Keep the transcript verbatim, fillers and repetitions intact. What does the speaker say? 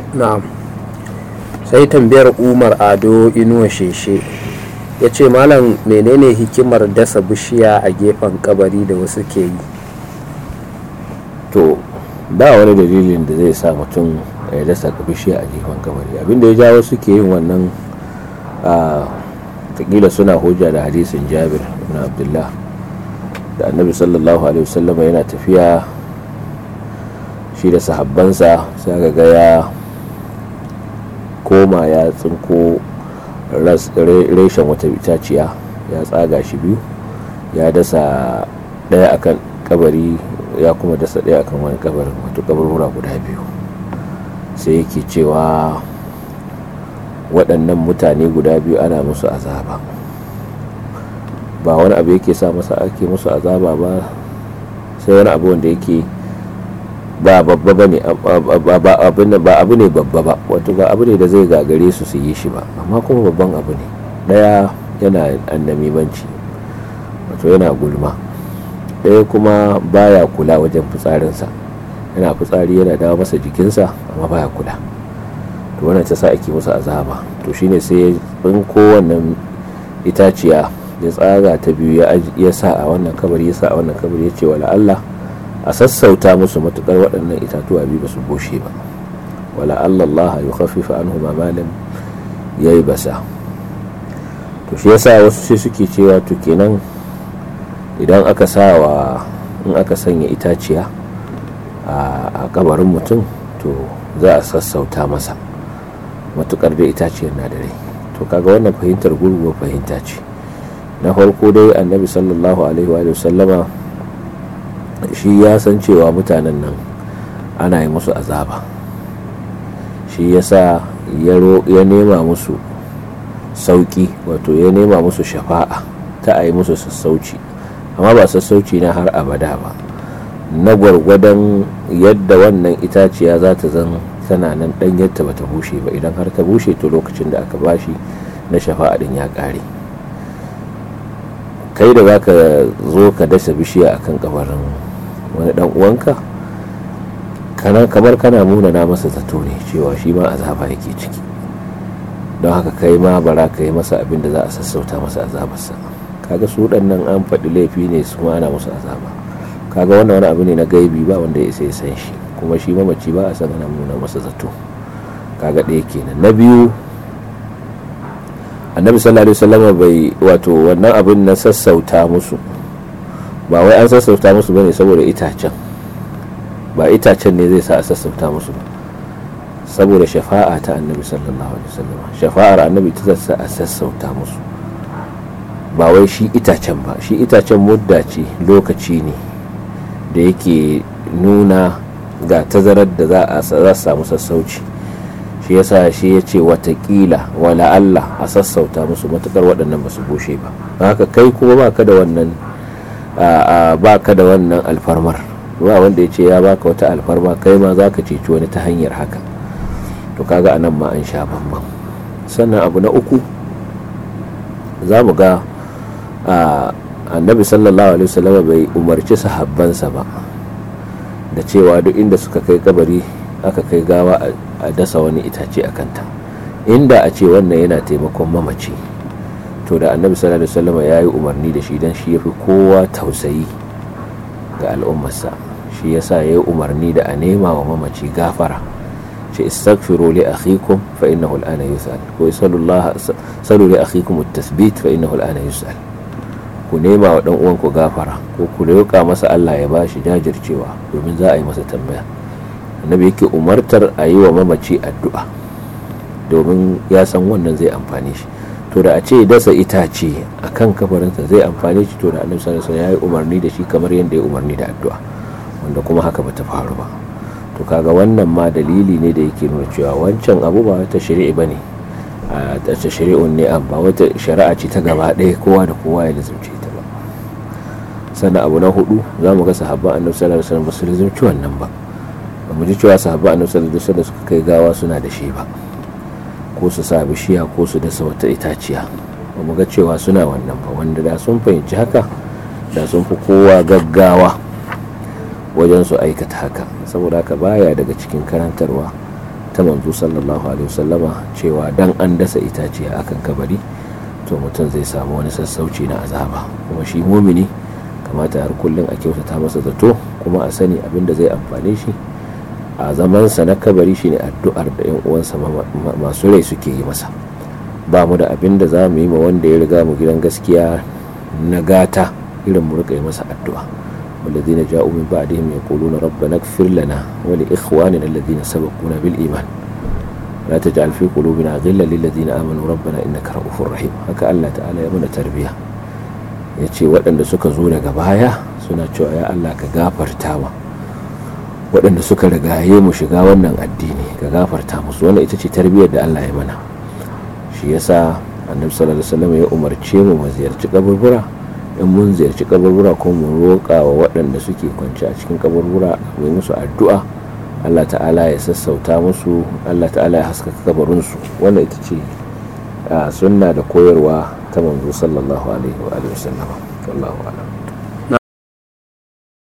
na'am. Sai tambayar Umar Ado Inuwa Sheshe ya ce malam menene hikimar dasa bishiya a gefen kabari da wasu ke yi? To ba wani dalilin da zai sa mutum ya dasa bishiya a gefen kabari. Abinda ya jawo suke yin wannan a takila suna hujja da hadisin Jabir ibn Abdullah da Annabi sallallahu alaihi wasallam yana tafiya shi da sahabbansa sai ga ya koma ya tsinko reshen wata itaciya ya tsaga shi biyu ya dasa daya akan kabari ya kuma dasa daya akan wani kabarin, wato kabarura guda biyu. Sai yake cewa waɗannan mutane guda biyu ana musu azaba, ba wani abu yake sa masa ake musu azaba ba sai wani abu wanda yake ba babba ba ne, ba abu ne babba ba, wato ba abu ne da zai gagare su su yi shi ba, amma kuma babban abu ne. Daya yana annamimanci, wato yana gulma. Daya kuma baya kula wajen fitsarinsa, yana fitsari yana dawo masa jikinsa amma baya kula. To wannan ta sa ake musu azaba. To shine sai in kowannan itaciya ya tsaga ta biyu ya sa a wannan kabari ya sa a wannan kabari ya ce wala Allah a sassauta musu matukar waɗannan itatuwa biyu ba su bushe ba, wala Allah Allah ya khaffifa anhum ma lam yayi basa. To shi yasa wasu sai suke cewa to kenan idan aka sawa in aka sanya itaciya a kabarin mutum to za a sassauta masa matukar da itaciyar na da rai. To kaga wannan fahimtar gurguwar fahimta ce. Na farko dai Annabi sallallahu alaihi wa sallama shi ya san cewa mutanen nan ana yi musu azaba, shi yasa ya nema musu sauki, wato ya nema musu shafa'a ta a yi musu sassauci, amma ba sassauci na har abada ba, na gwargwadon yadda wannan itaciya za ta zan tana nan dan yadda bata bushe ba. Idan har ta bushe to lokacin da aka bashi na shafa'a din ya kare. Kai da zaka zo ka dasa bishiya akan kabarin wani dan uwanka, kana kamar kana munana masa zato ne cewa shi ma azaba yake ciki, don haka kai ma bara ka yi masa abin da za a sassauta masa azabarsa. Kaga su waɗannan an faɗi laifi ne su ma ana musu azaba. Kaga wannan wani abu ne na gaibi ba wanda ya sai san shi, kuma shi mamaci ba a san ana nuna masa zato. Kaga ɗaya kenan. Na biyu, Annabi sallallahu alaihi wasallam bai wato wannan abin na sassauta musu ba wai an sassauta musu bane saboda itacen, ba itacen ne zai sa a sassauta musu ba, saboda shafa'a ta Annabi sallallahu alaihi wasallam. Shafa'ar Annabi ta sa a sassauta musu, ba wai shi itacen ba. Shi itacen mudda ce, lokaci ne da yake nuna ga tazarar da za a samu sassauci. Shi yasa shi ya ce watakila wala Allah a sassauta musu matukar waɗannan ba su bushe ba. Haka kai kuma baka da wannan baka da wannan alfarmar, ba wanda ya ce ya baka wata alfarma kai ma zaka ceci wani ta hanyar haka. To kaga anan ma an sha bamban. Sannan abu na uku, za mu ga Annabi sallallahu alaihi wasallam bai umarci sahabbansa ba da cewa duk inda suka kai kabari aka kai gawa a dasa wani itace a kanta. Inda a ce wannan yana taimakon mamaci, to da Annabi sallallahu alaihi wasallam ya yi umarni da shi, dan shi yafi kowa tausayi ga al'ummarsa. Shi yasa ya yi umarni da a nema wa mamaci gafara, ce istaghfiru li akhikum fa innahu al'ana yus'al, ko sallallahu salu li akhikum at-tathbit fa innahu al'ana yus'al. Ku nema wa dan uwanku gafara, ko ku roƙa masa Allah ya bashi jajircewa domin za a yi masa tambaya. Annabi yake umartar a yi wa mamaci addu'a domin ya san wannan zai amfane shi. To da a ce dasa itace a kan kafarinsa zai amfane shi, to da Annabi sallallahu alaihi wasallam ya yi umarni da shi kamar yadda ya umarni da addu'a, wanda kuma haka bata faru ba. To kaga wannan ma dalili ne da yake nuna cewa wancan abu ba wata shari'a bane, a ta shari'un ne, ba wata shari'a ce ta gaba ɗaya kowa da kowa ya lazumce ta ba. Sannan abu na hudu, za mu ga sahabban Annabi sallallahu alaihi wasallam ba su lazumci wannan ba. Ba mu ji cewa sahabban Annabi sallallahu alaihi wasallam suka kai gawa suna da shi ba, ko su sa bishiya ko su dasa wata itaciya. Ba mu ga cewa suna wannan ba, wanda da sun fahimci haka da sun fi kowa gaggawa wajen su aikata haka. Saboda haka baya daga cikin karantarwa ta manzo sallallahu alaihi wasallama cewa dan an dasa itace a akan kabari to mutum zai samu wani sassauci na azaba. Kuma shi mumini kamata har kullum a kyautata masa zato, kuma a sani abin da zai amfane shi a zamansa na kabari shine addu'ar da yan uwansa masu rai suke yi masa. Ba mu da abin da za mu yi ma wanda ya riga mu gidan gaskiya na gata irin mu rika yi masa addu'a. والذين جاءوا من بعدهم يقولون ربنا اغفر لنا ولإخواننا الذين سبقونا بالإيمان لا تجعل في قلوبنا غلا للذين آمنوا ربنا إنك رؤوف رحيم. haka Allah ta'ala ya mana tarbiya, yace waɗanda suka zo daga baya suna cewa ya Allah ka gafarta wa waɗanda suka rigaye mu shiga wannan addini, ka gafarta musu. Wannan ita ce tarbiyar da Allah ya mana. Shi yasa Annabi sallallahu alaihi wasallam ya umarce mu mu ziyarci kaburbura. In mun ziyarci kaburbura ko mu roƙa wa waɗanda suke kwance a cikin kaburbura mu yi musu addu'a, Allah ta'ala ya sassauta musu, Allah ta'ala ya haskaka kabarinsu. Wannan ita ce sunna da koyarwa ta manzo sallallahu alaihi wa alihi wasallam. Wallahu a'lam.